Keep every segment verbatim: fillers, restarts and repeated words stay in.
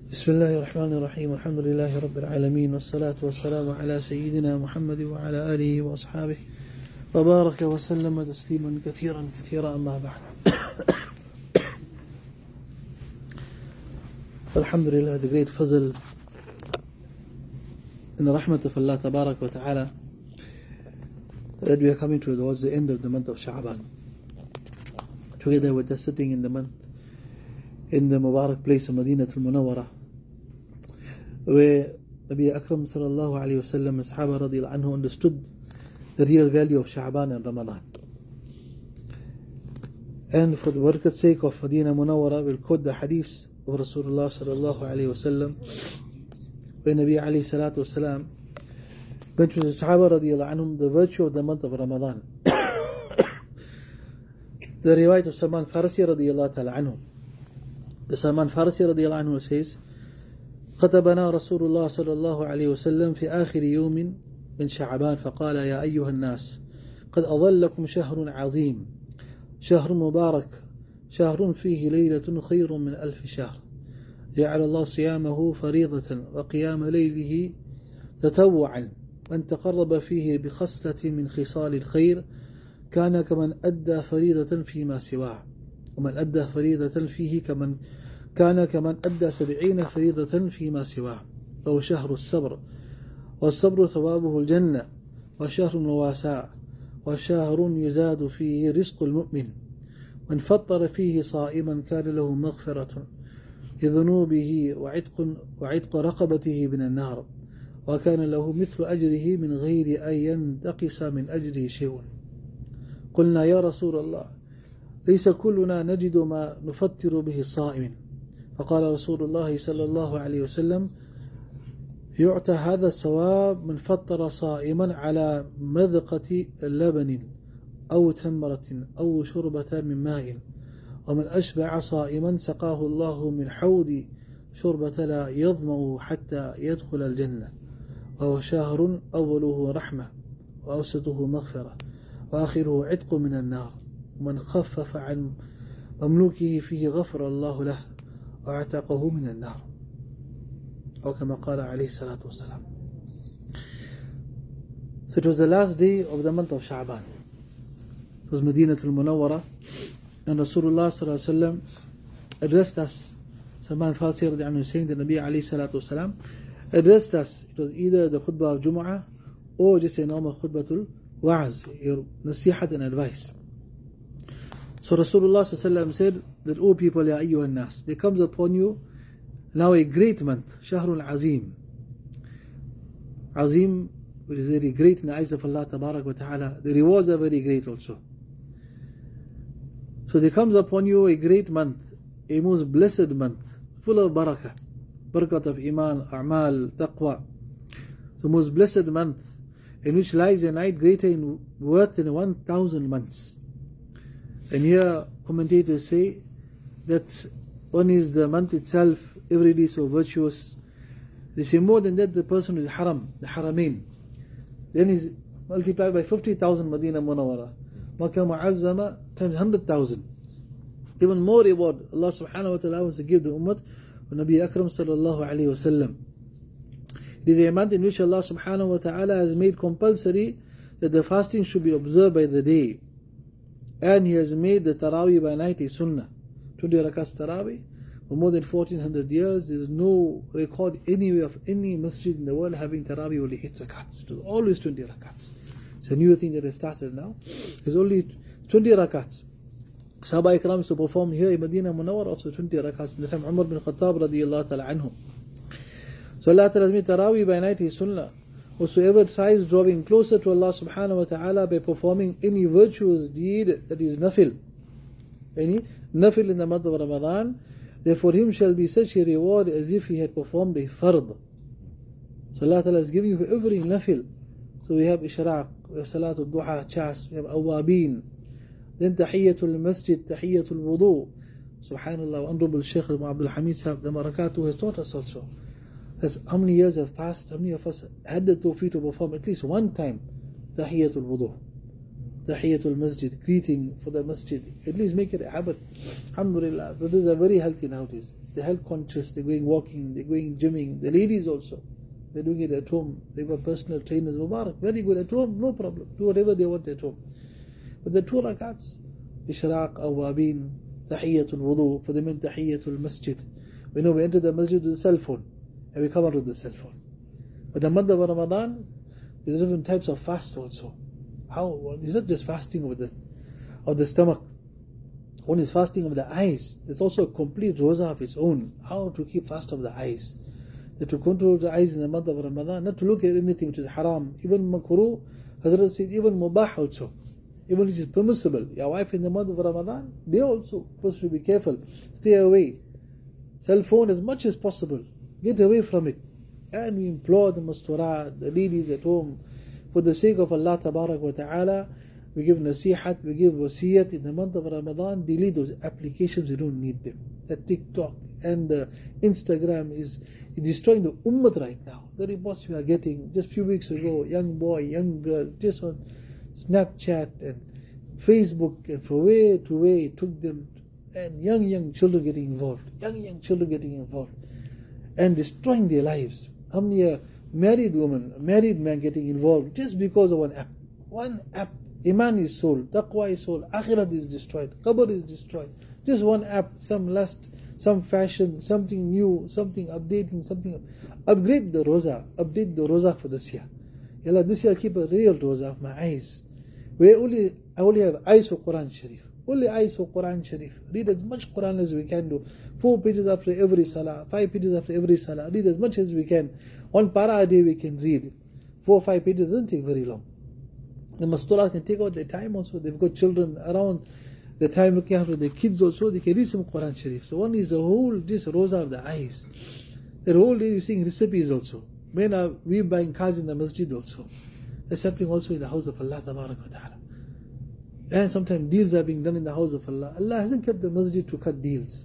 بسم الله الرحمن الرحيم. الحمد لله رب العالمين، والصلاة والسلام على سيدنا محمد وعلى آله وأصحابه وبارك وسلم تسليما كثيرا كثيرا. أما بعد. Alhamdulillah, the great fazl and the rahmat of Allah Tabarak wa Ta'ala that we are coming to towards the end of the month of Sha'ban. Together with us sitting in the month in the Mubarak place of Madinatul Munawwara, where Nabi Akram sallallahu alayhi wa sallam and Sahaba radiyallahu anhu understood the real value of Sha'ban and Ramadan. And for the barakat's sake of Madinah Munawwara, we'll quote the hadith of Rasulullah sallallahu alayhi wa sallam, where Nabi alayhi salatu wasalam mentioned to the Sahaba radiyallahu anhum the virtue of the month of Ramadan. The riwayat of Salman Farsi radiyallahu ta'ala anhu. The Salman Farsi radiyallahu anhu says, خطبنا رسول الله صلى الله عليه وسلم في آخر يوم من شعبان فقال يا أيها الناس قد أظلكم شهر عظيم شهر مبارك شهر فيه ليلة خير من ألف شهر جعل الله صيامه فريضة وقيام ليله تطوعا من تقرب فيه بخصلة من خصال الخير كان كمن أدى فريضة فيما سواه ومن أدى فريضة فيه كمن كان كمن أدى سبعين فريضة فيما سواه. أو شهر الصبر، والصبر ثوابه الجنة، وشهر المواساة، وشهر يزاد فيه رزق المؤمن، من فطر فيه صائما كان له مغفرة لذنوبه وعتق, وعتق رقبته من النار، وكان له مثل أجره من غير أن ينتقص من أجره شيء. قلنا يا رسول الله ليس كلنا نجد ما نفطر به الصائم، فقال رسول الله صلى الله عليه وسلم يعطى هذا الثواب من فطر صائما على مذقة لبن أو تمرة أو شربة من ماء، ومن أشبع صائما سقاه الله من حوض شربة لا يظمأ حتى يدخل الجنة، وهو شهر أوله رحمة وأوسطه مغفرة وآخره عتق من النار، ومن خفف عن مملوكه فيه غفر الله له وأعتقه من النار، أو كما قال عليه الصلاة والسلام. So it was the last day of the month of Sha'ban. It was Madinatul Munawwara, and Rasulullah sallallahu alaihi wasallam addressed us. Salman Farsi radiallahu anhu saying that Nabi alayhi salatu wasalam addressed us. It was either the khutbah of Jumu'ah or just a normal khutbatul wa'az, your nasihat and advice. So Rasulullah sallallahu alaihi wasallam said that, O people, ya ayyuhan nas, there comes upon you now a great month, Shahrul Azim. Azim, which is very great in the eyes of Allah Tabarak wa Ta'ala. The rewards are very great also. So there comes upon you a great month, a most blessed month, full of barakah, barakat of iman, a'mal, taqwa. The most blessed month, in which lies a night greater in worth than one thousand months. And here commentators say that one is the month itself, every day so virtuous. They say more than that, the person is haram, the haramain. Then is multiplied by fifty thousand Madinah Munawwara. Makkah Mu'azzama times one hundred thousand. Even more reward Allah subhanahu wa ta'ala wants to give the ummah of Nabi Akram sallallahu alayhi wa sallam. It is a month in which Allah subhanahu wa ta'ala has made compulsory that the fasting should be observed by the day. And He has made the Taraweeh by night a sunnah. twenty rakats Taraweeh. For more than fourteen hundred years, there is no record anywhere of any masjid in the world having Taraweeh only eight rakats. It was always twenty rakats. It's a new thing that has started now. It's only twenty rakats. Sahaba Ikram used to perform here in Madinah Munawwara also twenty rakats. In the time Umar bin Khattab radiyallahu ta'ala anhu. So Allah Ta'ala has made Taraweeh by night is sunnah. Whosoever tries drawing closer to Allah subhanahu wa ta'ala by performing any virtuous deed that is nafil, any nafil in the month of Ramadan, therefore him shall be such a reward as if he had performed a fard. So Allah Ta'ala is giving you for every nafil. So we have Ishraq, we have Salatul Duha, Chas, we have Awabin, then Tahiyyatul Masjid, Tahiyyatul Wudu. Subhanallah, Honorable Shaykh Abdul Hamid Sahib, the Marakatu has taught us also. That's how many years have passed, how many of us had the tawfiq to perform at least one time Tahiyyatul Wudu, Tahiyyatul Masjid, greeting for the Masjid. At least make it a habit. Alhamdulillah, brothers are very healthy nowadays. they're health conscious, they're going walking, they're going gymming. The ladies also, they're doing it at home. They've got personal trainers, Mubarak, very good at home, no problem. Do whatever they want at home. But the two rakats, Ishraq, Awabin, Tahiyyatul Wudu, for the men Tahiyyatul Masjid. We know we enter the masjid with the cell phone, and we come out with the cell phone. But the month of Ramadan, there's different types of fast also. How? Well, it's not just fasting of the, of the stomach. One is fasting of the eyes. There's also a complete roza of its own. How to keep fast of the eyes. That to control the eyes in the month of Ramadan, not to look at anything which is haram. Even makruh, Hazrat said, even mubah also. Even which is permissible. Your wife in the month of Ramadan, they also supposed to be careful. Stay away. Cell phone as much as possible. Get away from it. And we implore the masturat, the ladies at home, for the sake of Allah Tabarak wa Ta'ala, we give nasihat, we give wasiyat in the month of Ramadan, delete those applications, you don't need them. The TikTok and the Instagram is destroying the ummah right now. The reports we are getting just a few weeks ago, young boy, young girl, just on Snapchat and Facebook, and from way to way it took them, and young, young children getting involved, young, young children getting involved, and destroying their lives. How many a married woman, a married man getting involved just because of one app? One app. Iman is sold, taqwa is sold, akhirat is destroyed, qabr is destroyed. Just one app, some lust, some fashion, something new, something updating, something. Upgrade the roza, update the roza for this year. Yalla, this year keep a real roza of my eyes. We only, I only have eyes for Quran Sharif. Only eyes for Quran Sharif. Read as much Quran as we can do. Four pages after every salah, five pages after every salah. Read as much as we can. One para a day we can read. Four or five pages doesn't take very long. The masturat can take out their time also. They've got children around the time looking after their kids also. They can read some Quran Sharif. So one is the whole, this roza of the eyes. The whole day you're seeing recipes also. Men are, we buying cars in the masjid also. That's happening also in the house of Allah Tabarak wa Ta'ala. And sometimes deals are being done in the house of Allah. Allah hasn't kept the masjid to cut deals.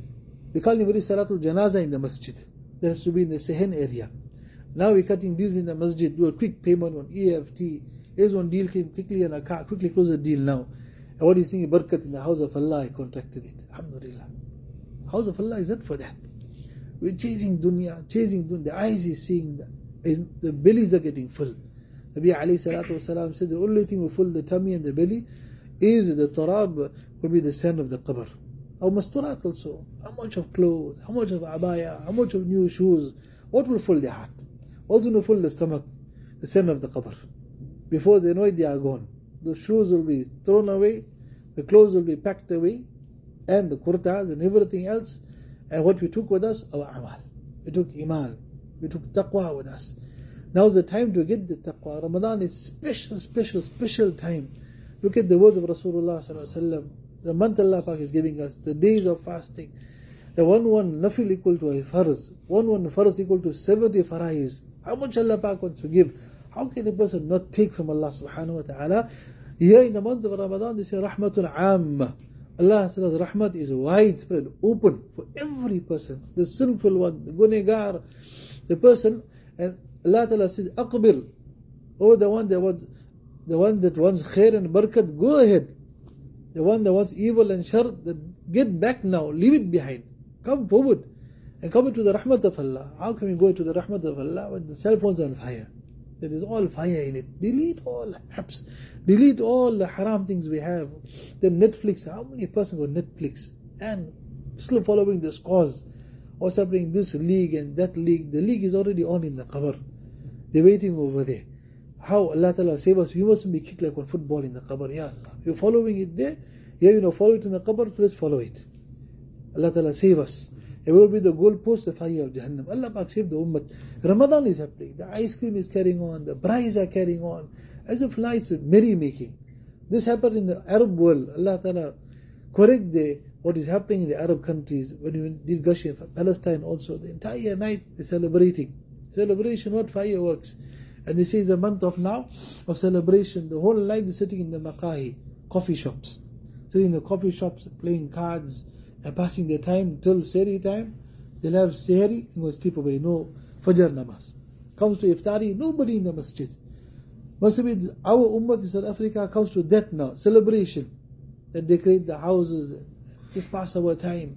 We call it very Salatul Janaza in the masjid. There has to be in the Sehen area. Now we're cutting deals in the masjid. Do a quick payment on E F T. Here's one deal, came quickly and I quickly close the deal now. And what is saying, Barakat in the house of Allah, I contracted it. Alhamdulillah. House of Allah is not for that. We're chasing dunya, chasing dunya. The eyes is seeing, the, the bellies are getting full. Nabi alayhi salatu wasalam said the only thing will fill the tummy and the belly is the tarab, will be the sand of the qabr. Our masturat also. How much of clothes, how much of abaya, how much of new shoes. What will fill the heart? What's going to fill the stomach? The sand of the qabr. Before they know it, they are gone. The shoes will be thrown away, the clothes will be packed away, and the kurtas and everything else. And what we took with us, our amal. We took iman, we took taqwa with us. Now's the time to get the taqwa. Ramadan is special, special, special time. Look at the words of Rasulullah sallallahu alaihi wasallam. The month Allah Pak is giving us, the days of fasting. The one one nafil equal to a farz. One one farz equal to seventy farais. How much Allah Pak wants to give? How can a person not take from Allah subhanahu wa ta'ala? Here in the month of Ramadan, they say Rahmatul Amma. Allah Ta'ala's rahmat is widespread, open for every person. The sinful one, the gunegar, the person, and Allah Ta'ala says, Aqbil. Oh, the one that wants, the one that wants khair and barakat, go ahead. The one that wants evil and shar, get back now, leave it behind. Come forward and come into the rahmat of Allah. How can we go into the rahmat of Allah when the cell phones are on fire? There is all fire in it. Delete all apps. Delete all the haram things we have. Then Netflix. How many persons got Netflix? And still following this cause. What's happening this league and that league. The league is already on in the qabr. They're waiting over there. How Allah Ta'ala save us. We mustn't be kicked like on football in the qabr. Ya Allah. You're following it there. Yeah, you know, follow it in the qabr. Please follow it. Allah Ta'ala save us. It will be the goalpost, the fire of Jahannam. Allah Pak save the ummah. Ramadan is happening. The ice cream is carrying on. The brides are carrying on. As if life's merrymaking. This happened in the Arab world. Allah Ta'ala correct the, what is happening in the Arab countries. When we did Ghashi, Palestine also. The entire night they're celebrating. Celebration, not fireworks. And they say it's the month of now of celebration. The whole night they're sitting in the maqahi, coffee shops. Sitting in the coffee shops, playing cards, and passing their time till Sehri time. They'll have Sehri and go sleep away. No Fajr namaz. Comes to Iftari, nobody in the masjid. Must be our ummah in South Africa comes to that now. Celebration. That decorate the houses. Just pass our time.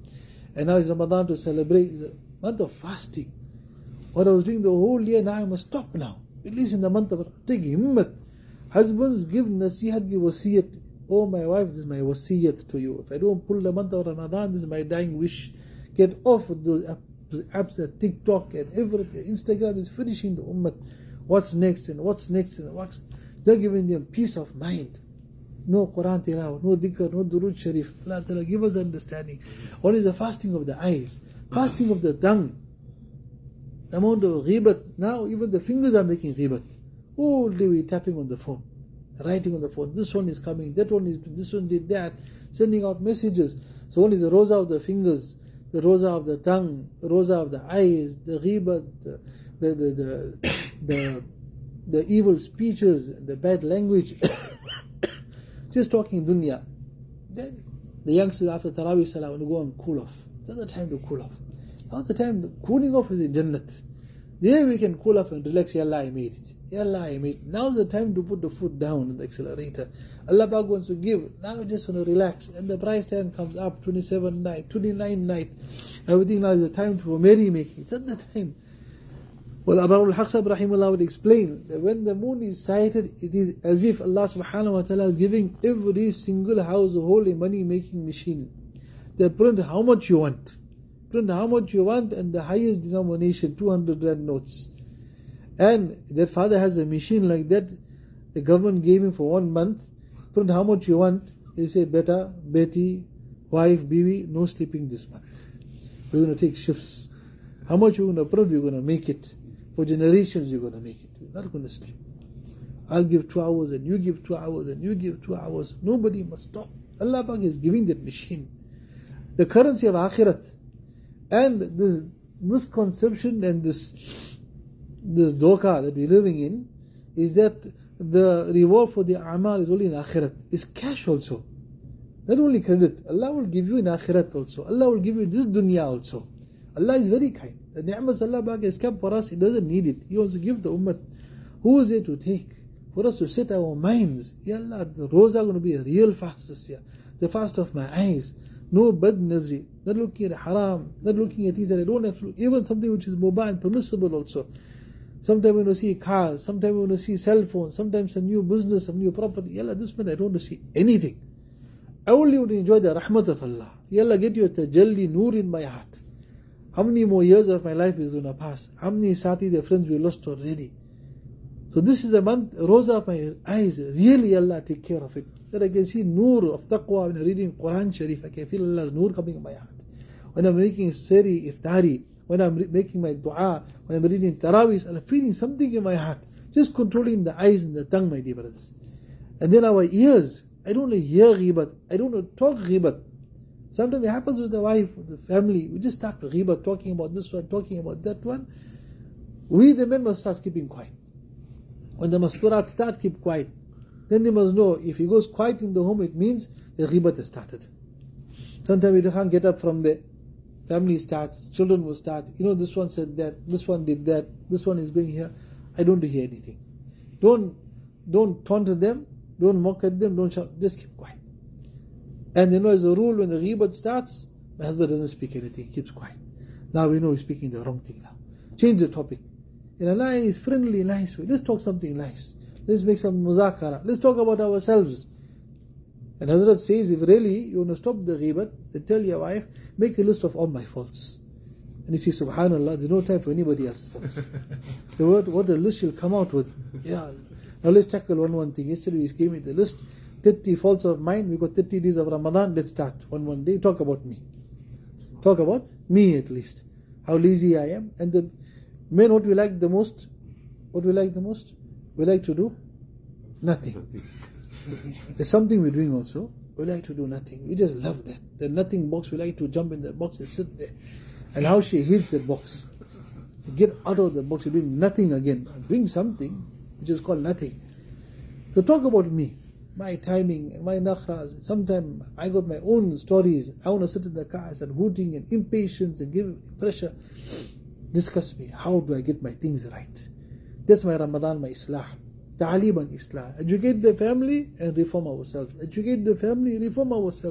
and now it's Ramadan to celebrate. It's a month of fasting. What I was doing the whole year, now I must stop now. At least in the month of, take himmat. Husbands, give nasihat, give wasiyat. Oh my wife, this is my wasiyat to you. If I don't pull the month of Ramadan, this is my dying wish. Get off of those apps at TikTok and everything. Instagram is finishing the ummah. What's next and what's next and what's... They're giving them peace of mind. No Quran tilawah, no dhikr, no durood sharif. Allah Ta'ala give us understanding. What is the fasting of the eyes? Fasting of the tongue. The amount of ghibat. Now even the fingers are making ghibat. All day we tapping on the phone, writing on the phone. This one is coming, that one is, this one did that, sending out messages. So one is the rosa of the fingers, the rosa of the tongue, the rosa of the eyes, the ghibat, the the the the, the, the evil speeches, the bad language. Just talking dunya. Then the youngsters after Tarawih Salah want to go and cool off. That's the time to cool off. Now's the time. The cooling off is in Jannat. There we can cool off and relax. Ya Allah, I made it. Ya Allah, I made it. Now's the time to put the foot down in the accelerator. Allah Pak wants to give. Now we just want to relax. And the price tag comes up, twenty-seven night, twenty-nine night. Everything now is the time for merrymaking. It's at the time. Well, Abarul Haqsab Rahimullah would explain that when the moon is sighted, it is as if Allah subhanahu wa ta'ala is giving every single household a money making machine. They print how much you want. Print how much you want, and the highest denomination, two hundred rand notes. And that father has a machine like that. The government gave him for one month. Print how much you want. He say, beta, Betty, wife, biwi, no sleeping this month. We're going to take shifts. How much we're going to print, we're going to make it. For generations, you're going to make it. You're not going to sleep. I'll give two hours, and you give two hours, and you give two hours. Nobody must stop. Allah Pak is giving that machine. The currency of akhirat. And this misconception and this this doka that we're living in is that the reward for the amal is only in akhirat. It's cash also. Not only credit. Allah will give you in akhirat also. Allah will give you this dunya also. Allah is very kind. The ni'mas Allah Pak has kept for us, He doesn't need it. He wants to give the ummah. Who is there to take? For us to set our minds. Ya Allah, the rosa are going to be a real fast this year. The fast of my eyes. No bad nazri. Not looking at haram. Not looking at things that I don't have to look. Even something which is mubah and permissible also. Sometimes we want to see cars. Sometimes we want to see cell phones. Sometimes some new business, some new property. Ya Allah, this month I don't want to see anything. I only want to enjoy the rahmat of Allah. Ya Allah, get your tajalli, noor in my heart. How many more years of my life is going to pass? How many sati, their friends we lost already? So this is the month, rosa of my eyes. Really, Allah, take care of it. That I can see noor of taqwa when I'm reading Quran Sharif. I can feel Allah's noor coming in my heart. When I'm making sari, iftari, when I'm re- making my dua, when I'm reading tarawih, I'm feeling something in my heart. Just controlling the eyes and the tongue, my dear brothers. And then our ears. I don't want to hear ghibat. I don't want to talk ghibat. Sometimes it happens with the wife, with the family. We just start ghibat, talking about this one, talking about that one. We, the men, must start keeping quiet. When the masturat start, keep quiet. Then they must know, if he goes quiet in the home, it means the ghibat has started. Sometimes we can't get up from there. Family starts, children will start. You know, this one said that, this one did that, this one is going here. I don't hear anything. Don't, don't taunt them, don't mock at them, don't shout, just keep quiet. And you know, as a rule, when the ghibat starts, my husband doesn't speak anything, he keeps quiet. Now we know he's speaking the wrong thing now. Change the topic. In a nice, friendly, nice way. Let's talk something nice. Let's make some muzakara. Let's talk about ourselves. And Hazrat says, if really you want to stop the ghibat, then tell your wife, make a list of all my faults. And you see, subhanallah, there's no time for anybody else's faults. The word, what the list she'll come out with. Yeah. Now let's tackle one one thing. Yesterday he gave me the list. thirty faults of mine. We got thirty days of Ramadan. Let's start one one day. Talk about me. Talk about me at least. How lazy I am. And the men, what we like the most? What we like the most? We like to do nothing. There's something we're doing also. We like to do nothing. We just love that. The nothing box. We like to jump in that box and sit there. And how she hates that box. Get out of the box. You're doing nothing again. Doing something which is called nothing. So talk about me. My timing, my nakhras. Sometimes I got my own stories. I want to sit in the car and hooting and impatience and give pressure. Discuss me. How do I get my things right? That's my Ramadan, my Islah. Ta'aleem and Islah. Educate the family and reform ourselves. Educate the family, reform ourselves.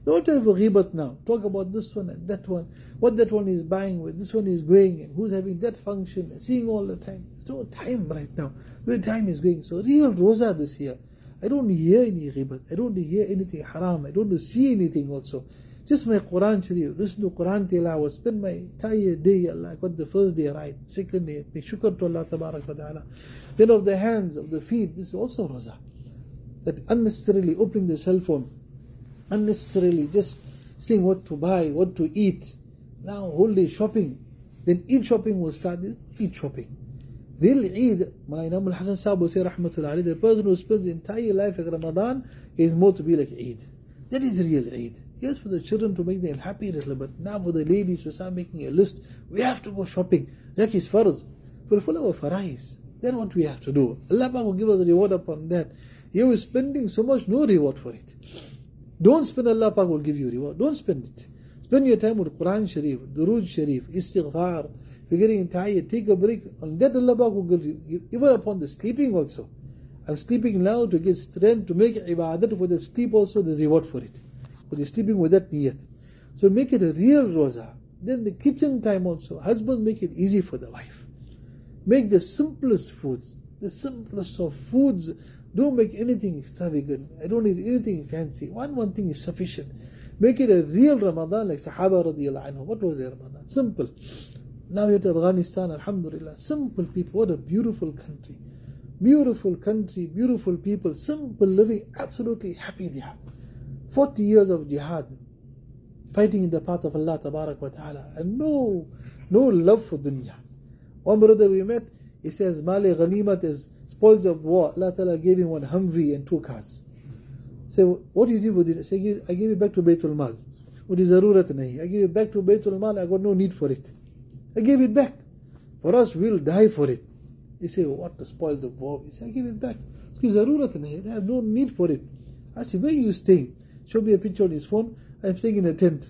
Don't have a ghibat now. Talk about this one and that one, what that one is buying, where this one is going, and who's having that function, seeing all the time. There's no time right now. The time is going. So real roza this year. I don't hear any ghibat. I don't hear anything haram. I don't see anything also. Just my Quran Sharif, listen to Quran tilawah, spend my entire day, Allah, I got the first day right, second day, make shukr to Allah tabarak wa ta'ala. Then of the hands, of the feet, this is also roza. That unnecessarily opening the cell phone, unnecessarily just seeing what to buy, what to eat. Now whole day shopping. Then Eid shopping will start, Eid shopping. Real Eid, Mullah Imam al-Hasan Sahib will say rahmatullah alayhi, the person who spends the entire life like Ramadan is more to be like Eid. That is real Eid. Yes, for the children to make them happy a little bit. Now for the ladies to start making a list. We have to go shopping. That is farz. Fulfill our farais. Then what we have to do. Allah will give us a reward upon that. You are spending so much, no reward for it. Don't spend, Allah will give you reward. Don't spend it. Spend your time with Quran Sharif, Durood Sharif, Istighfar. If you're getting tired, take a break. On that Allah will give you. Even upon the sleeping also. I'm sleeping now to get strength, to make ibadat. For the sleep also, there's reward for it. But you're sleeping with that niyat. So make it a real roza. Then the kitchen time also. Husband, make it easy for the wife. Make the simplest foods. The simplest of foods. Don't make anything extravagant. I don't need anything fancy. One one thing is sufficient. Make it a real Ramadan like Sahaba radiallahu anhu. What was their Ramadan? Simple. Now you're at Afghanistan, alhamdulillah. Simple people. What a beautiful country. Beautiful country, beautiful people. Simple living. Absolutely happy they are. forty years of jihad, fighting in the path of Allah tabarak wa ta'ala, and no, no love for dunya. One brother we met, he says, Mali Ghanimat is spoils of war. Allah ta'ala gave him one Humvee and two cars. Say, what do you do with it? Say, I give it back to Baytul Mal. What is zarurat nahi? I give it back to Baytul Mal, I got no need for it. I gave it back. For us, we'll die for it. He say, what the spoils of war? He say, I give it back. It's zarurat nahi. I have no need for it. I say, where are you staying? Show me a picture on his phone. I'm staying in a tent.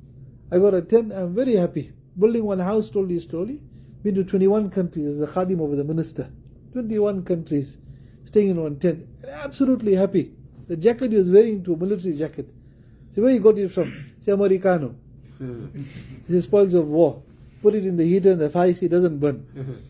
I got a tent. I'm very happy. Building one house slowly, slowly. Been to twenty-one countries as a khadim of the minister. twenty-one countries. Staying in one tent. Absolutely happy. The jacket he was wearing to a military jacket. Say, where you got it from? Say, Americano. This is spoils of war. Put it in the heater and the fire, it doesn't burn.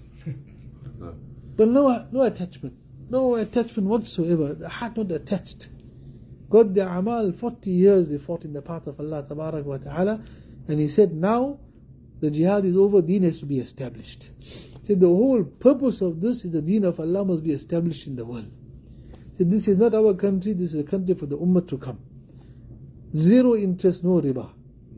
But no, no attachment. No attachment whatsoever. The heart not attached. Got the amal, forty years they fought in the path of Allah tabarak wa ta'ala, and he said now the jihad is over, deen has to be established. He said the whole purpose of this is the deen of Allah must be established in the world. He said this is not our country, this is a country for the ummah to come. Zero interest, no riba.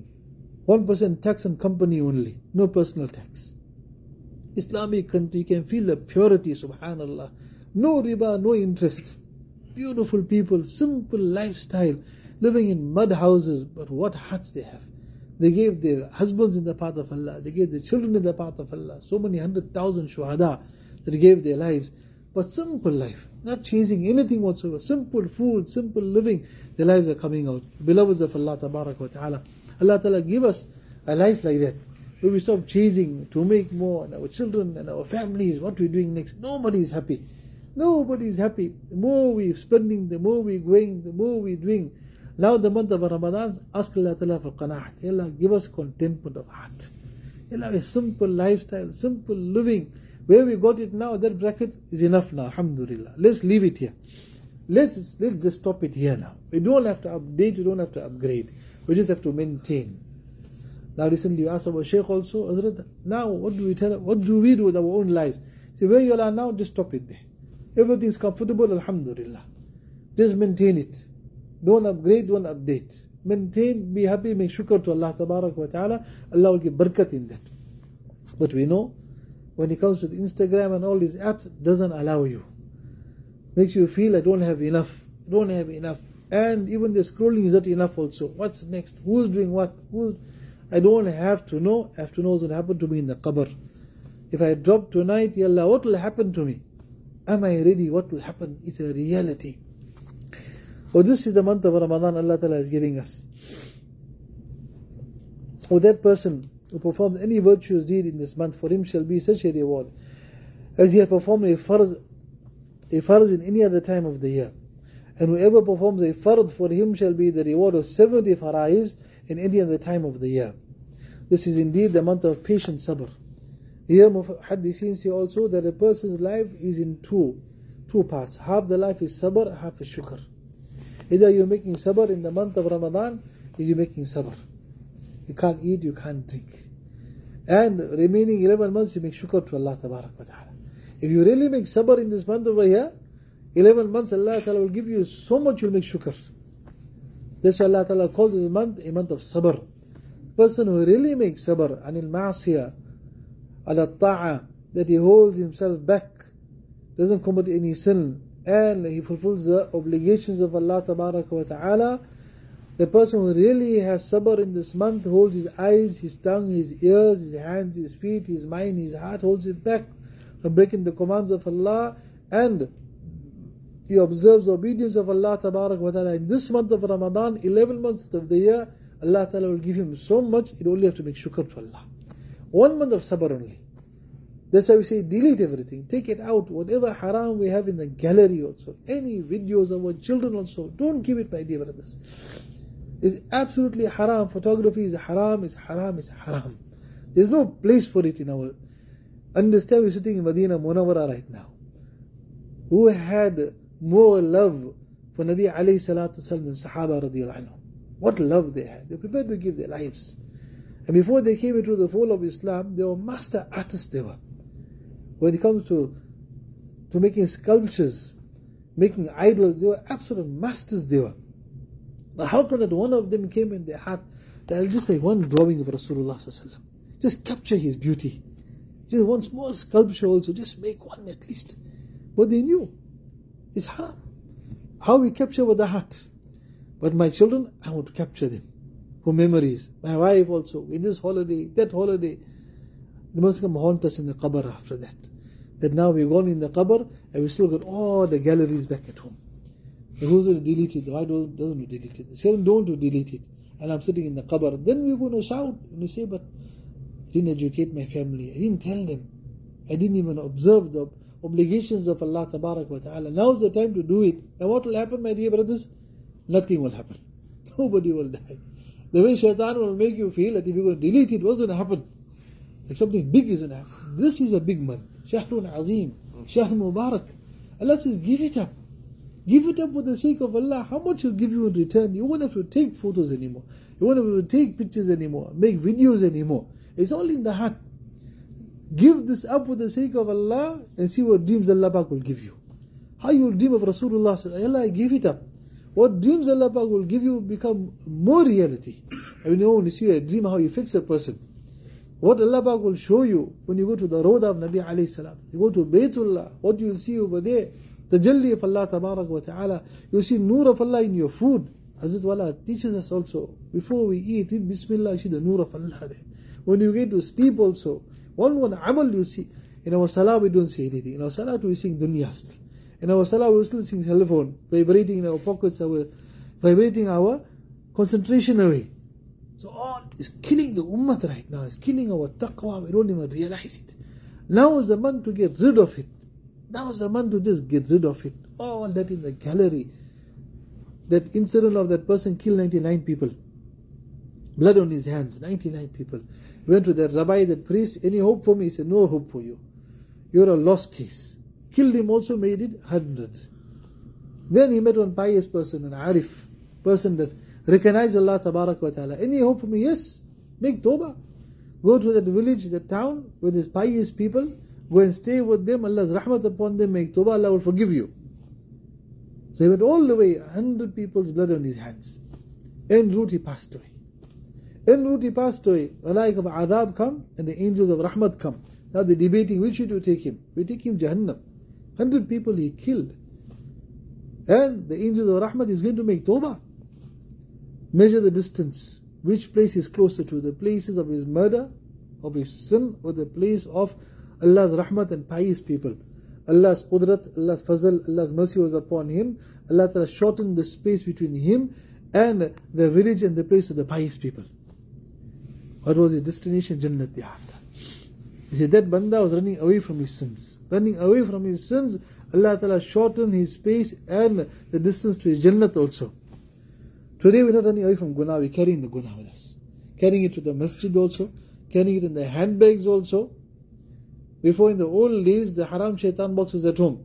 One percent tax on company only, no personal tax. Islamic country, you can feel the purity, subhanallah. No riba, no interest. Beautiful people, simple lifestyle, living in mud houses, but what hearts they have. They gave their husbands in the path of Allah, they gave their children in the path of Allah, so many hundred thousand shuhada that gave their lives. But simple life, not chasing anything whatsoever, simple food, simple living, their lives are coming out. Beloveds of Allah tabarak wa ta'ala, Allah ta'ala give us a life like that, where we stop chasing to make more, and our children and our families, what we're doing next. Nobody is happy. Nobody is happy. The more we're spending, the more we're going, the more we're doing. Now the month of Ramadan, ask Allah Ta'ala for qanaat. Allah, give us contentment of heart. Allah, a simple lifestyle, simple living. Where we got it now, that bracket is enough now, alhamdulillah. Let's leave it here. Let's, let's just stop it here now. We don't have to update, we don't have to upgrade. We just have to maintain. Now recently you asked our Shaykh also, Hazrat, now what do we tell, what do we do with our own lives? See, where you are now, just stop it there. Everything is comfortable, alhamdulillah. Just maintain it. Don't upgrade, don't update. Maintain, be happy, make shukr to Allah tabarak wa ta'ala. Allah will give barakat in that. But we know, when it comes to the Instagram and all these apps, it doesn't allow you. Makes you feel I don't have enough. I don't have enough. And even the scrolling is not enough also. What's next? Who's doing what? Who's... I don't have to know. I have to know what's going to happen to me in the qabr. If I drop tonight, Ya Allah, what will happen to me? Am I ready? What will happen? It's a reality. Oh, this is the month of Ramadan Allah Ta'ala is giving us. Oh, that person who performs any virtuous deed in this month, for him shall be such a reward as he has performed a farz, a farz in any other time of the year. And whoever performs a fard, for him shall be the reward of seventy farais in any other time of the year. This is indeed the month of patient sabr. Here Muhaddithin say also that a person's life is in two, two parts. Half the life is sabr, half is shukr. Either you're making sabr in the month of Ramadan, or you're making sabr. You can't eat, you can't drink. And remaining eleven months, you make shukr to Allah Tabarak wa Ta'ala. If you really make sabr in this month over here, eleven months Allah Ta'ala will give you so much you'll make shukr. That's why Allah Ta'ala calls this month a month of sabr. The person who really makes sabr, anil ma'asiyah, ala ta'a, that he holds himself back, doesn't commit any sin, and he fulfills the obligations of Allah Tabarak wa Ta'ala. The person who really has sabr in this month holds his eyes, his tongue, his ears, his hands, his feet, his mind, his heart, holds it back from breaking the commands of Allah, and he observes the obedience of Allah Tabarak wa Ta'ala. In this month of Ramadan, eleven months of the year, Allah Ta'ala will give him so much, he only have to make shukr to Allah. One month of sabr only. That's why we say delete everything, take it out, whatever haram we have in the gallery also, any videos of our children also, don't give it, my dear brothers. It's absolutely haram. Photography is haram, it's haram, it's haram. There's no place for it in our... Understand, we're sitting in Medina Munawwara right now. Who had more love for Nabi alayhi salatu wasalam than Sahaba radiyallahu anhu? What love they had. They were prepared to give their lives. And before they came into the fold of Islam, they were master artists they were. When it comes to, to making sculptures, making idols, they were absolute masters they were. But how come that one of them came in their heart that I'll just make one drawing of Rasulullah sallallahu alaihi wasallam, just capture his beauty, just one small sculpture also, just make one at least. What they knew is haram. How we capture with the heart. But my children, I want to capture them for memories. My wife also, in this holiday, that holiday. They must come haunt us in the qabr after that. That now we're gone in the qabr and we still got all the galleries back at home. And who's going to delete it? Why don't, doesn't delete it? The children don't to delete it. And I'm sitting in the qabr. Then we're going to shout and we say, but I didn't educate my family. I didn't tell them. I didn't even observe the obligations of Allah Tabarak wa Ta'ala. Now's the time to do it. And what will happen, my dear brothers? Nothing will happen. Nobody will die. The way shaitan will make you feel that if you're going to delete it, what's going to happen? Like something big is going to happen. This is a big month. Shahrun Azim. Shahr Mubarak. Allah says, give it up. Give it up for the sake of Allah. How much He'll give you in return? You won't have to take photos anymore. You won't have to take pictures anymore. Make videos anymore. It's all in the heart. Give this up for the sake of Allah and see what dreams Allah Pak will give you. How you will dream of Rasulullah. Allah, I give it up. What dreams Allah Pak will give you become more reality. And you know, when you see a dream, how you fix a person. What Allah Pak will show you when you go to the road of Nabi alayhi salam. You go to Baytullah, what you will see over there. The Jalli of Allah Tabarak wa Ta'ala. You see Nur of Allah in your food. Hazrat Wala teaches us also, before we eat, read Bismillah, you see the Nur of Allah there. When you get to sleep also, one one amal you see. In our salah we don't say anything. In our salah we sing dunya still. In our salah we still sing telephone, vibrating in our pockets, our vibrating our concentration away. So all is killing the ummah right now. It's killing our taqwa. We don't even realize it. Now is the month to get rid of it. Now is the month to just get rid of it. All that in the gallery. That incident of that person killed ninety-nine people. Blood on his hands, ninety-nine people. He went to that rabbi, that priest, any hope for me? He said, no hope for you. You're a lost case. Killed him also, made it one hundred. Then he met one pious person, an arif, person that recognized Allah Tabarak wa Ta'ala. Any hope for me? Yes. Make tawbah. Go to that village, that town, with his pious people. Go and stay with them. Allah's rahmat upon them. Make tawbah. Allah will forgive you. So he went all the way, one hundred people's blood on his hands. En route he passed away. En route he passed away. Malaik of Adab come and the angels of Rahmat come. Now they're debating which way to take him. We take him Jahannam. one hundred people he killed. And the angels of Rahmat is going to make tawbah. Measure the distance. Which place is closer to? The places of his murder, of his sin, or the place of Allah's Rahmat and pious people. Allah's Qudrat, Allah's Fazl, Allah's mercy was upon him. Allah Ta'ala shortened the space between him and the village and the place of the pious people. What was his destination? Jannat thereafter. He said that Banda was running away from his sins. Running away from his sins, Allah Ta'ala shorten his space and the distance to his Jannat also. Today we're not running away from guna, we're carrying the guna with us. Carrying it to the masjid also, carrying it in the handbags also. Before in the old days, the haram shaitan box was at home.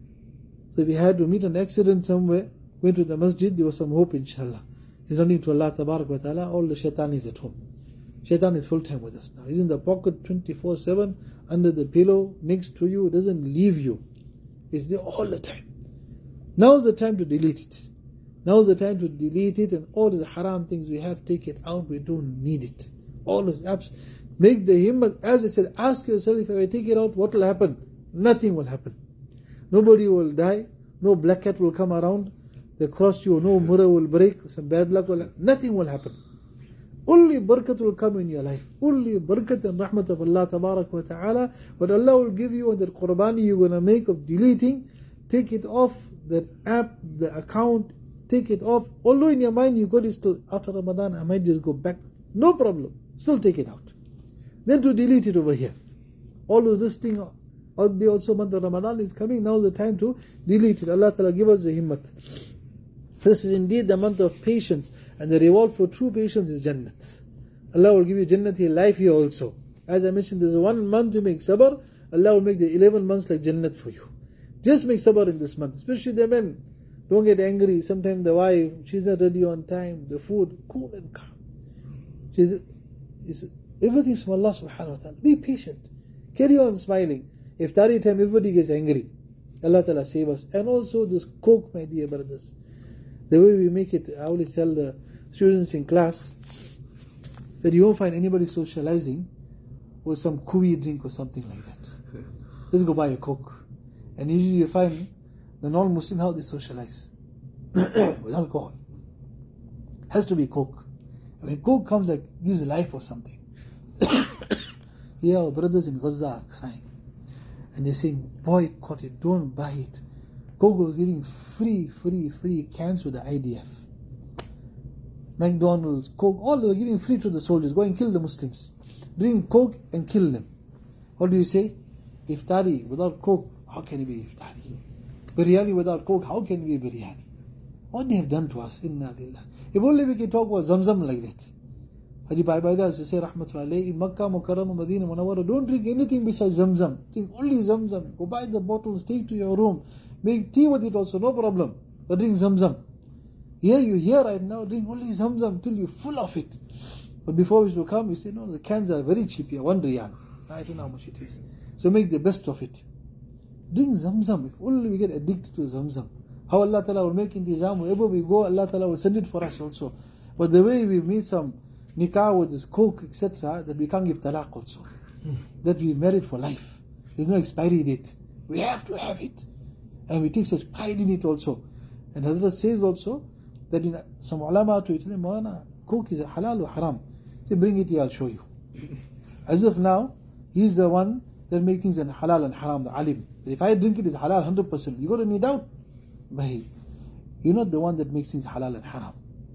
So if we had to meet an accident somewhere, going to the masjid, there was some hope inshallah. He's running to Allah Tabarak wa Ta'ala, all the shaitan is at home. Shaitan is full time with us now. He's in the pocket twenty-four seven, under the pillow, next to you, doesn't leave you. It's there all the time. Now's the time to delete it. Now's the time to delete it, and all these haram things we have, take it out, we don't need it. All those apps, make the himmat, as I said, ask yourself, if I take it out, what will happen? Nothing will happen. Nobody will die, no black cat will come around, they cross you, no mirror will break, some bad luck will happen, nothing will happen. Only barakat will come in your life. Only barakat and rahmat of Allah Tabarak wa Ta'ala. What Allah will give you on that qurbani you're going to make of deleting, take it off that app, the account, take it off. Although in your mind you got it still, after Ramadan I might just go back. No problem. Still take it out. Then to delete it over here. All of this thing, out there also month of Ramadan is coming. Now is the time to delete it. Allah Ta'ala give us the himmat. This is indeed the month of patience. And the reward for true patience is Jannat. Allah will give you Jannat here, life here also. As I mentioned, there's one month to make sabr. Allah will make the eleven months like Jannat for you. Just make sabr in this month. Especially the men. Don't get angry. Sometimes the wife, she's not ready on time. The food, cool and calm. She's, it's, everything's from Allah subhanahu wa ta'ala. Be patient. Carry on smiling. If Iftari time everybody gets angry, Allah Ta'ala save us. And also this coke, my dear brothers. The way we make it, I always tell the students in class that you won't find anybody socializing with some kui drink or something like that. Let's go buy a coke. And usually you find the non-Muslim how they socialize with alcohol. Has to be coke. And when coke comes, like gives life or something. Here our brothers in Gaza are crying. And they're saying, boycott it, don't buy it. Coke was giving free, free, free cans to the I D F. McDonald's, Coke, all they were giving free to the soldiers. Go and kill the Muslims. Drink Coke and kill them. What do you say? Iftari without Coke, how can it be Iftari? Biryani without Coke, how can it be biryani? What they have done to us, inna lillah. If only we can talk about Zamzam like that. Haji Bhai Baida used to say, Rahmatullah alayhi, in Makkah, Mukarramah, Medina, Munawwara, don't drink anything besides Zamzam. Drink only Zamzam. Go buy the bottles, take to your room. Make tea with it also, no problem. But drink Zamzam. Here you here right now, drink only Zamzam till you're full of it. But before we should come, you say, no, the cans are very cheap here, one riyal. I don't know how much it is. So make the best of it. Drink Zamzam. If only we get addicted to Zamzam. How Allah Ta'ala will make intizam, wherever we go, Allah Ta'ala will send it for us also. But the way we meet some nikah with this coke, et cetera, that we can't give talaq also. That we married for life. There's no expiry date. We have to have it. And we take such pride in it also. And Hazrat says also that in some ulama to tell him, Maulana, coke is halal or haram. Say, bring it here, I'll show you. As of now, he's the one that makes things in halal and haram, the alim. That if I drink it, it's halal one hundred percent. You got any doubt? But you're not the one that makes things halal and haram.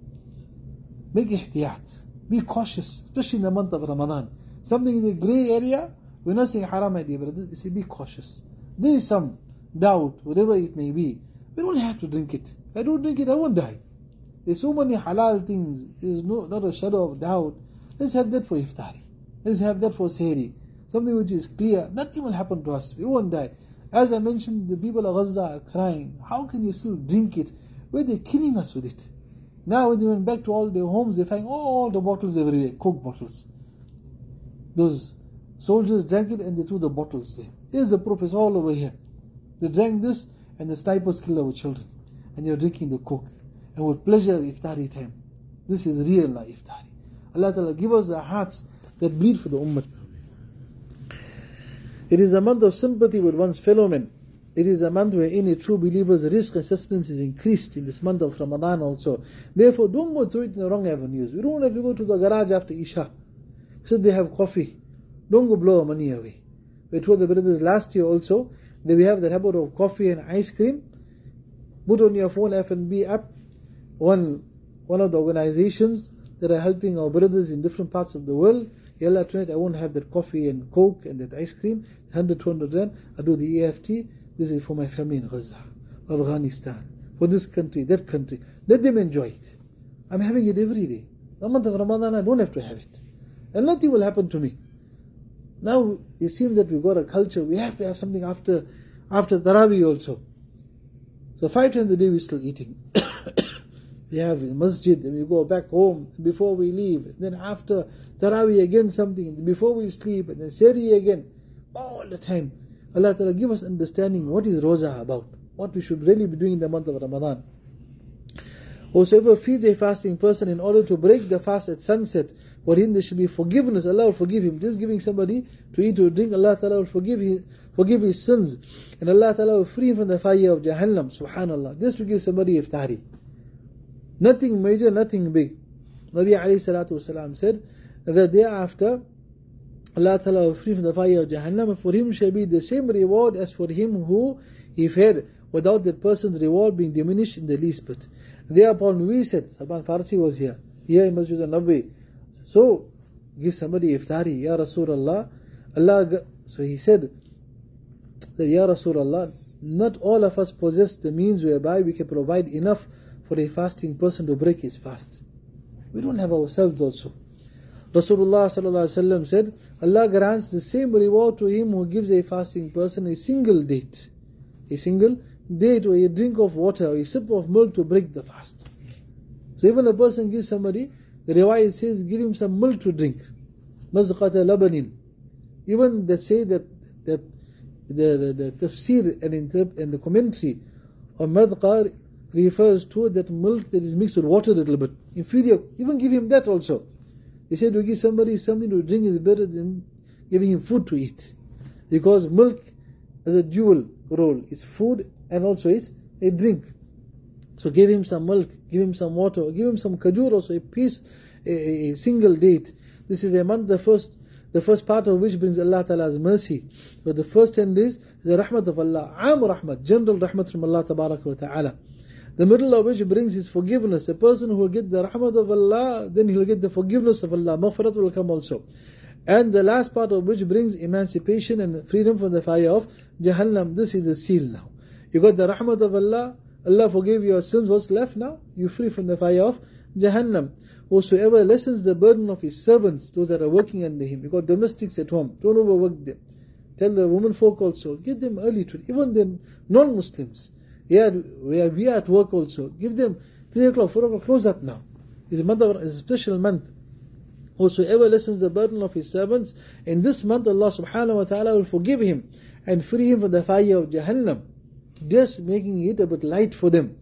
Make ihtiyat. Be cautious, especially in the month of Ramadan. Something in the grey area, we're not saying haram idea, but you say be cautious. There is some doubt, whatever it may be. We don't have to drink it. If I don't drink it, I won't die. There's so many halal things. There's no not a shadow of doubt. Let's have that for iftari. Let's have that for sehri. Something which is clear. Nothing will happen to us. We won't die. As I mentioned, the people of Gaza are crying. How can you still drink it? Where they're killing us with it. Now when they went back to all their homes, they find all the bottles everywhere. Coke bottles. Those soldiers drank it and they threw the bottles there. Here's the proof. It's all over here. They drank this and the snipers killed our children. And you're drinking the coke. And with pleasure, iftari time. This is real iftari. Allah Ta'ala give us the hearts that bleed for the ummah. It is a month of sympathy with one's fellow men. It is a month where any true believer's risk and sustenance is increased in this month of Ramadan also. Therefore, don't go through it in the wrong avenues. We don't have to go to the garage after Isha. So they have coffee. Don't go blow our money away. We told the brothers last year also that we have the habit of coffee and ice cream. Put on your phone F and B app. One, one of the organizations that are helping our brothers in different parts of the world. Yalla, tonight I won't have that coffee and coke and that ice cream. one hundred, two hundred rand. I do the E F T. this is for my family in Gaza, Afghanistan, for this country, that country. Let them enjoy it. I'm having it every day. The month of Ramadan, I don't have to have it. And nothing will happen to me. Now, it seems that we've got a culture, we have to have something after after Taraweeh also. So five times a day we're still eating. We have in masjid, and we go back home before we leave. Then after Taraweeh again something, before we sleep, and then Sehri again. All the time. Allah Ta'ala give us understanding what is Roza about. What we should really be doing in the month of Ramadan. Whosoever feeds a fasting person in order to break the fast at sunset, for him there should be forgiveness. Allah will forgive him. Just giving somebody to eat or drink, Allah Ta'ala will forgive his, forgive his sins. And Allah Ta'ala will free him from the fire of Jahannam. Subhanallah. Just to give somebody iftari. Nothing major, nothing big. Nabi alayhi salatu wasalam said that thereafter, Allah Ta'ala will free from the fire of Jahannam, and for him shall be the same reward as for him who he fed, without that person's reward being diminished in the least bit. Thereupon we said, Salman Farsi was here, here in Masjid al-Nabawi. So, give somebody iftari, Ya Rasulullah. Allah, so he said that, Ya Rasulullah, not all of us possess the means whereby we can provide enough for a fasting person to break his fast. We don't have ourselves also. Rasulullah sallallahu alaihi wasallam said, Allah grants the same reward to him who gives a fasting person a single date. A single date or a drink of water or a sip of milk to break the fast. So even a person gives somebody, the riwayat says, give him some milk to drink. Mazqata labanin. Even they say that, that the, the, the tafsir and, interp- and the commentary of madqa refers to that milk that is mixed with water a little bit. Inferior. Even give him that also. They said to give somebody something to drink is better than giving him food to eat. Because milk has a dual role. It's food and also it's a drink. So give him some milk, give him some water, give him some kajur also, a piece, a, a single date. This is a month, the first the first part of which brings Allah Ta'ala's mercy. But the first ten days, the rahmat of Allah, am rahmat, general rahmat from Allah Tabaraka wa Ta'ala. The middle of which brings his forgiveness. A person who will get the rahmat of Allah, then he will get the forgiveness of Allah. Maghfirat will come also. And the last part of which brings emancipation and freedom from the fire of Jahannam. This is the seal now. You got the rahmat of Allah, Allah forgave your sins. What's left now? You're free from the fire of Jahannam. Whosoever lessens the burden of his servants, those that are working under him. You got domestics at home, don't overwork them. Tell the women folk also, give them early to, even the non-Muslims. Yeah, we are, we are at work also. Give them three o'clock, four o'clock, close up now. It's a month of, it's a special month. Whosoever lessens the burden of his servants, in this month Allah subhanahu wa ta'ala will forgive him and free him from the fire of Jahannam. Just making it a bit light for them.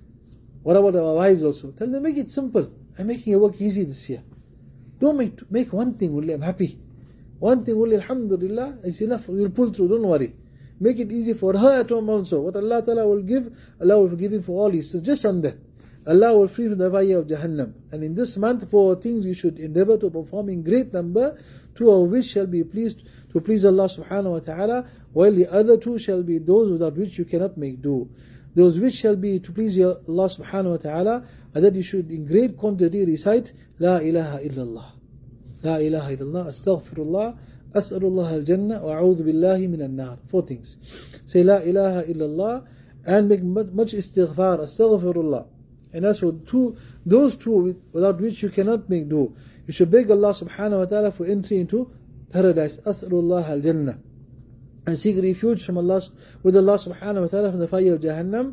What about our wives also? Tell them, make it simple. I'm making your work easy this year. Don't make make one thing, only I'm happy. One thing, only alhamdulillah, is enough. We'll pull through, don't worry. Make it easy for her at home also. What Allah Ta'ala will give, Allah will forgive him for all his. So just on that, Allah will free from the fire of Jahannam. And in this month, four things you should endeavor to perform in great number, two of which shall be pleased to please Allah subhanahu wa ta'ala, while the other two shall be those without which you cannot make do. Those which shall be to please Allah subhanahu wa ta'ala are that you should in great quantity recite La ilaha illallah. La ilaha illallah, astaghfirullah, as'alullah al-jannah, wa a'udhu billahi min al-nar. Four things. Say La ilaha illallah and make much istighfar, astaghfirullah. And as for two, those two without which you cannot make do, you should beg Allah subhanahu wa ta'ala for entry into paradise. As'alullah al-jannah. And seek refuge from Allah, with Allah subhanahu wa ta'ala from the fire of Jahannam.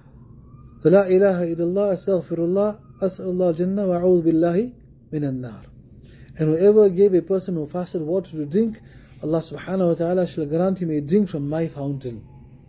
فَلَا إِلَهَ إِلَّا اللَّهِ أَسْتَغْفِرُ اللَّهِ أَسْأَلُ اللَّهَ الْجَنَّةَ وَأَعُوذُ بِاللَّهِ مِنَ النَّارِ. And whoever gave a person who fasted water to drink, Allah subhanahu wa ta'ala shall grant him a drink from my fountain.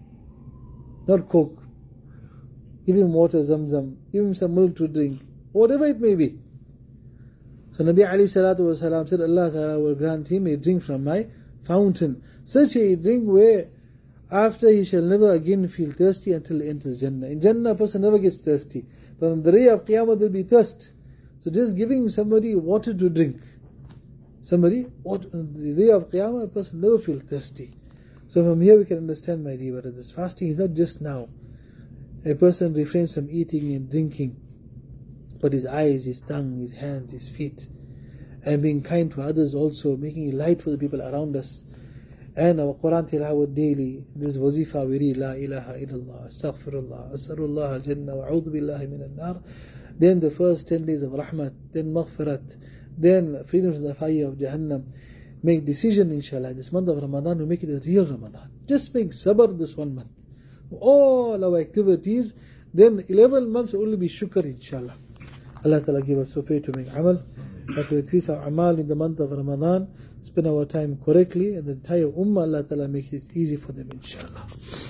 Not coke. Give him water, zamzam. Give him some milk to drink. Whatever it may be. So Nabi alayhi salatu wasalam said, Allah ta'ala will grant him a drink from my fountain. Such a drink where after he shall never again feel thirsty until he enters Jannah. In Jannah a person never gets thirsty. But on the day of Qiyamah there will be thirst. So just giving somebody water to drink. Somebody, on the day of Qiyamah a person never feel thirsty. So from here we can understand, my dear brothers, fasting is not just now. A person refrains from eating and drinking, but his eyes, his tongue, his hands, his feet, and being kind to others also, making it light for the people around us, And our Quran tilawat daily, this wazifa we read, La ilaha illallah, astaghfirullah, as'alullah al-jannah, wa a'udhu billahi min al-nar. Then the first ten days of rahmat, then maghfirat, then freedom from the fire of Jahannam. Make decision, inshallah, this month of Ramadan, we make it a real Ramadan. Just make sabr this one month. All our activities, then eleven months will only be shukr, inshallah. Allah Ta'ala give us tawfiq to make amal, that we increase our amal in the month of Ramadan, spend our time correctly, and the entire ummah, Allah Ta'ala make it easy for them, inshallah.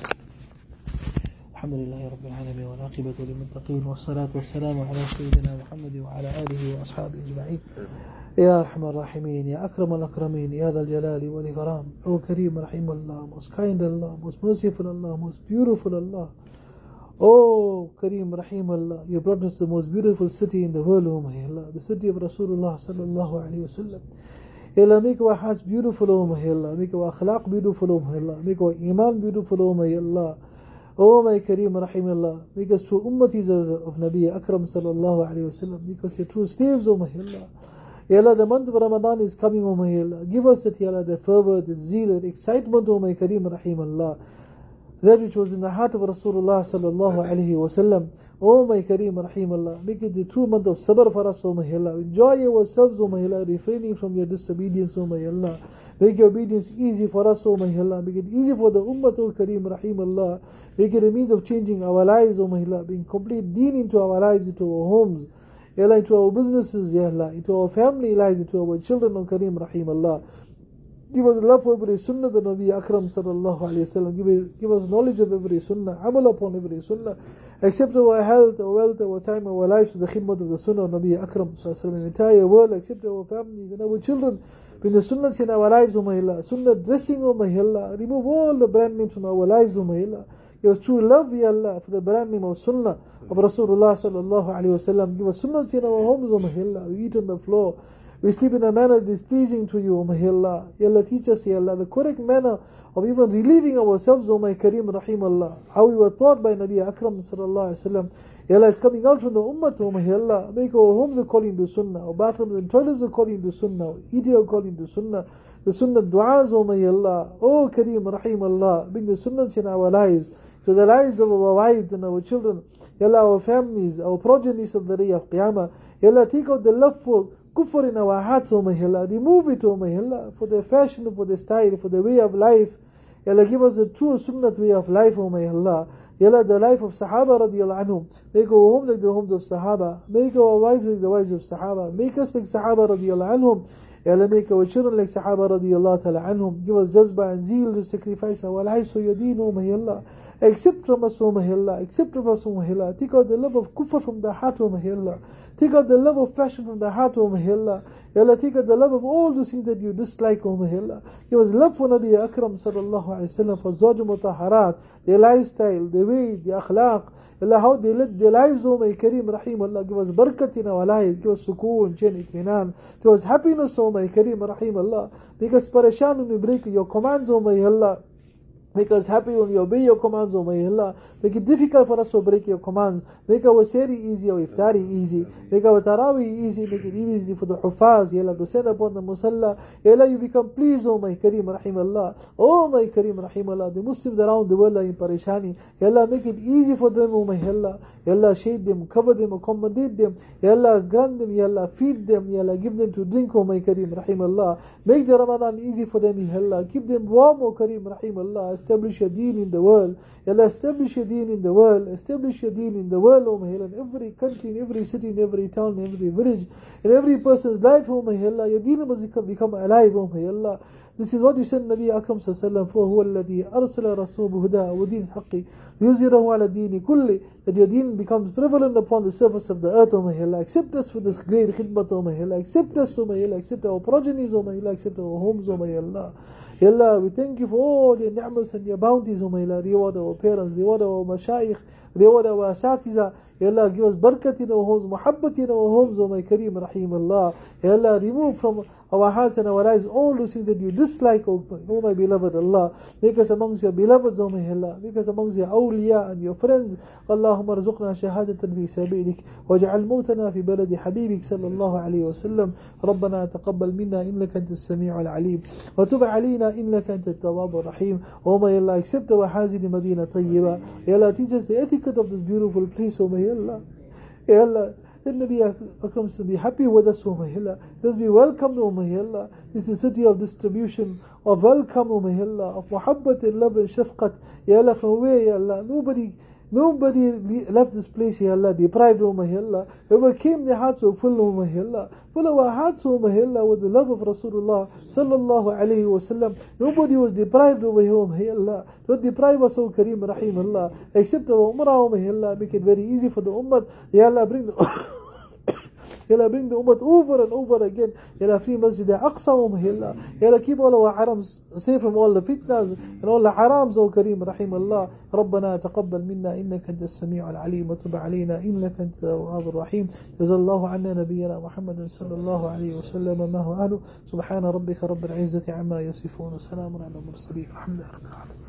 Alhamdulillah Rabbil Alameen wal aqibatu lil muttaqeen wassalatu wassalamu ala sayyidina Muhammad wa ala alihi wa ashabihi ajma'in. Ya Arhamar Rahimin, Ya Akram al-Akramin, Ya Dhal Jalali wal Ikram, O Kareem Rahim Allah, most kind Allah, most merciful Allah, most beautiful Allah. Oh Kareem Rahim Allah, you brought us the most beautiful city in the world, O my Allah, the city of Rasulullah sallallahu alayhi wa sallam. Ya Allah, make our hearts beautiful, O my Allah, make our akhlaq beautiful, O my Allah, make our iman beautiful, O my Allah. Oh my Kareem Rahim Allah, make us true ummatis of, of Nabi Akram sallallahu alayhi wa sallam, make us your true slaves, O my Allah. Ya Allah, the month of Ramadan is coming, O my Allah. Give us that, Ya Allah, the fervor, the zeal, the excitement, O my Kareem Rahim Allah. That which was in the heart of Rasulullah sallallahu alayhi wa sallam. O my Kareem Rahim Allah. Make it the true month of sabr for us, O my Allah. Enjoy ourselves, O my Allah, refraining from your disobedience, O my Allah. Make your obedience easy for us, O my Allah. Make it easy for the Ummah, O Kareem Rahim Allah. Make it a means of changing our lives, O my Allah. Bring complete deen into our lives, into our homes. Ya Allah, into our businesses, Ya Allah, into our family lives, into our children, O Kareem Rahim Allah. Give us love for every sunnah that Nabi Akram sallallahu alayhi wa sallam. Give, give us knowledge of every sunnah, amal upon every sunnah. Accept our health, our wealth, our time, our lives to the khidmat of the sunnah of Nabi Akram sallallahu alayhi wa sallam. The entire world, accept our families and our children. Bring the sunnahs in our lives, O my Allah. Sunnah dressing, O my Allah. Remove all the brand names from our lives, O my Allah. Give us true love, Ya Allah, for the brand name of sunnah of Rasulullah sallallahu alayhi wa sallam. Give us sunnahs in our homes, O my Allah. We eat on the floor. We sleep in a manner that is pleasing to you, O my Allah. Ya Allah, teach us, Ya Allah, the correct manner of even relieving ourselves, O my Kareem Rahim Allah. How we were taught by Nabi Akram sallallahu alayhi wa sallam. Ya Allah, it's coming out from the ummah, O my Allah. Make our homes according to sunnah, our bathrooms and toilets according to sunnah, our eating according to sunnah. The sunnah du'as, O my Allah. O Kareem Rahim Allah. Bring the sunnahs in our lives, to the lives of our wives and our children. Ya Allah, our families, our progenies of the day of Qiyamah. Ya Allah, take out the love for kufr in our hearts, O my Allah. Remove it, O my Allah, for the fashion, for the style, for the way of life. Ya Allah, give us a true sunnah way of life, O my Allah. Ya Allah, the life of Sahaba radiallahu anhum. Make our home like the homes of Sahaba. Make our wives like the wives of Sahaba. Make us like Sahaba radiallahu anhum. Ya Allah, make our children like Sahaba radiallahu ta'ala anhum. Give us jazba and zeal to sacrifice our lives for your deen, O my Allah. Accept from us, O my Allah. Accept from us, O my Allah. Take out the love of kufr from the heart, O my Allah. Take out the love of fashion from the heart, O my Allah. Ya Allah, take out the love of all those things that you dislike, O my Allah. Give us love for Nabi Akram sallallahu alayhi wa sallam, for Zawj Mutaharat, their lifestyle, their way, their akhlaq. Allah, how they led their lives, O my Kareem Rahim Allah. Give us barakat in our lives. Give us sukoon, chain, itminan. Give us happiness, O my Kareem Rahim Allah. Make us pareshan when we break your commands, O my Allah. Make us happy when we obey your commands, O my Allah. Make it difficult for us to break your commands. Make our seri easy, our iftari easy. Make our tarawih easy. Make it easy for the hufaz, Ya Allah, to send upon the musalla. Ya Allah, you become pleased, O my Kareem Rahim Allah. O my Kareem Rahim Allah. The Muslims around the world are in parishani. Ya Allah, make it easy for them, O my Allah. Ya Allah, shade them, cover them, accommodate them. Ya Allah, grant them, Ya Allah, feed them. Ya Allah, give them to drink, O my Kareem Rahim Allah. Make the Ramadan easy for them, Ya Allah. Keep them warm, O Kareem Rahim Allah. Establish your deen in the world. Ya Allah, establish your deen in the world. Establish your deen in the world, O my Allah. In every country, in every city, in every town, in every village, in every person's life, O my Allah. Your deen must become alive, O my Allah. This is what you sent Nabi Akram sallallahu alayhi wa sallam for. هو الذي أرسل رسوله بالهدى ودين الحق ليظهره على الدين كله. That your deen becomes prevalent upon the surface of the earth, O my Allah. Accept us for this great khidmat, O my Allah. Accept us, O my Allah. Accept our progenies, O my Allah. Accept our homes, O my Allah. Ya Allah, we thank you for all your ni'mas and your bounties, O my Allah. Reward our parents, reward our mashayikh, reward our asatiza. Ya Allah, give us barakat in our homes, muhabbat in our homes, O my Kareem Rahim Allah. Ya Allah, remove from our hearts and our lives all those things that you dislike, O, O my beloved Allah. Make us amongst your beloveds, O my Allah. Make us amongst your awliya and your friends. Allahumma rzuqna shahadatan fi sabilik. Waj'al mawtana fi baladi habibik sallallahu alayhi wa sallam. ربنا تقبل منا إنك أنت السميع العليم وتب علينا إنك أنت التواب الرحيم. O my Allah, accept our hazin Madinah Tayyiba. Ya Allah, teach us the etiquette of this beautiful place, O my Allah. Ya Allah, let Nabi Akram to be happy with us, O my Allah. Let us be welcomed, O my Allah. This is a city of distribution, of welcome, O my Allah, of muhabbat and love and shafqat. Ya Allah, from where, Ya Allah, nobody Nobody left this place, Ya Allah, deprived, O my Allah. Whoever came, their hearts were full, O my Allah. Full of our hearts, O my Allah, with the love of Rasulullah sallallahu alayhi wa sallam. Nobody was deprived, O my Allah. Don't deprive us, O Kareem Rahim Allah. Except our Umrah, O my Allah. Make it very easy for the Ummah. Ya Allah, bring the... Ya Allah, bring the Ummah over and over again. Ya Allah, free Masjid Aqsa, O my Allah. Ya Allah, keep all our harams safe from all the fitnas and all the harams, O Kareem Rahim Allah. ربنا تقبل منا إنك أنت السميع العليم وتب علينا إنك أنت التواب الرحيم. جزا الله عنا نبينا محمد صلى الله عليه وسلم ما هو أهله. سبحان ربك رب العزة عما يصفون وسلام على المرسلين الحمد لله رب العالمين.